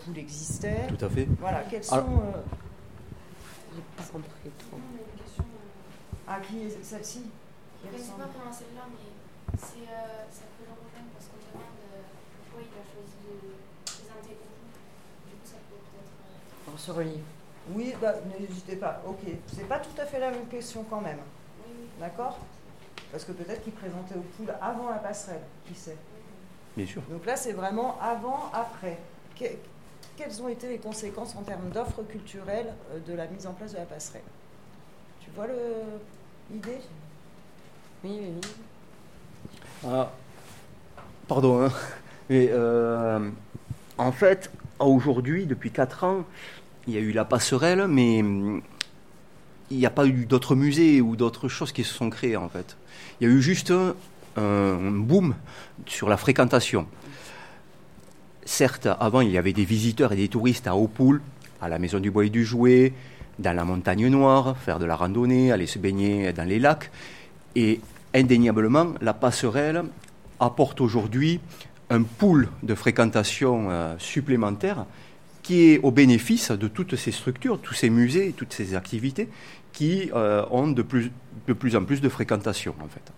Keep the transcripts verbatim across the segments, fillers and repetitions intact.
pool existait. Tout à fait. Voilà, quels sont... Alors, euh, J'ai pas compris trop. Ah, qui est celle-ci qui Je ne sais ressemble. pas vraiment celle-là, mais c'est, euh, ça peut le rejoindre parce qu'on demande euh, pourquoi il a choisi de présenter au bout. Du coup, ça peut peut-être. Euh... On se relie. Oui, bah, n'hésitez pas. Ok, c'est pas tout à fait la même question quand même. Oui, oui. D'accord ? Parce que peut-être qu'il présentait au pool avant la passerelle, qui sait. Bien sûr. Donc là, c'est vraiment avant, après. Que- quelles ont été les conséquences en termes d'offres culturelles euh, de la mise en place de la passerelle ? Tu vois le- l'idée ? Oui, oui, oui. Ah, pardon, hein. Mais, euh, en fait, aujourd'hui, depuis quatre ans, il y a eu la passerelle, mais hum, il n'y a pas eu d'autres musées ou d'autres choses qui se sont créées, en fait. Il y a eu juste un, un boom sur la fréquentation. Certes, avant, il y avait des visiteurs et des touristes à Haut-Poul, à la Maison du Bois et du Jouet, dans la Montagne Noire, faire de la randonnée, aller se baigner dans les lacs. Et indéniablement, la passerelle apporte aujourd'hui un pool de fréquentation euh, supplémentaire qui est au bénéfice de toutes ces structures, tous ces musées, toutes ces activités qui euh, ont de plus, de plus en plus de fréquentation, en fait.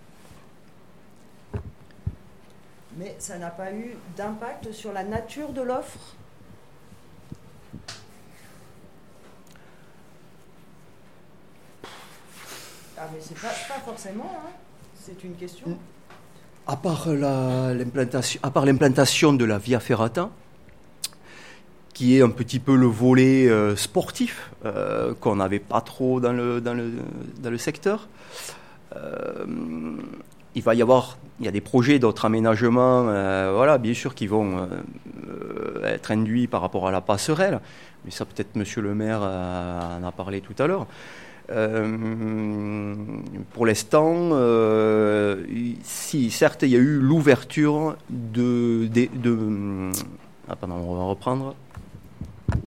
Mais ça n'a pas eu d'impact sur la nature de l'offre ? Ah, mais c'est pas, pas forcément, hein. C'est une question. À part, la, l'implantation, à part l'implantation de la Via Ferrata, qui est un petit peu le volet euh, sportif euh, qu'on n'avait pas trop dans le, dans le, dans le secteur, euh, il va y avoir, il y a des projets d'autres aménagements, euh, voilà, bien sûr, qui vont euh, être induits par rapport à la passerelle, mais ça peut-être Monsieur le maire euh, en a parlé tout à l'heure. Euh, pour l'instant, euh, si certes il y a eu l'ouverture de, de, de ah pardon, on va reprendre.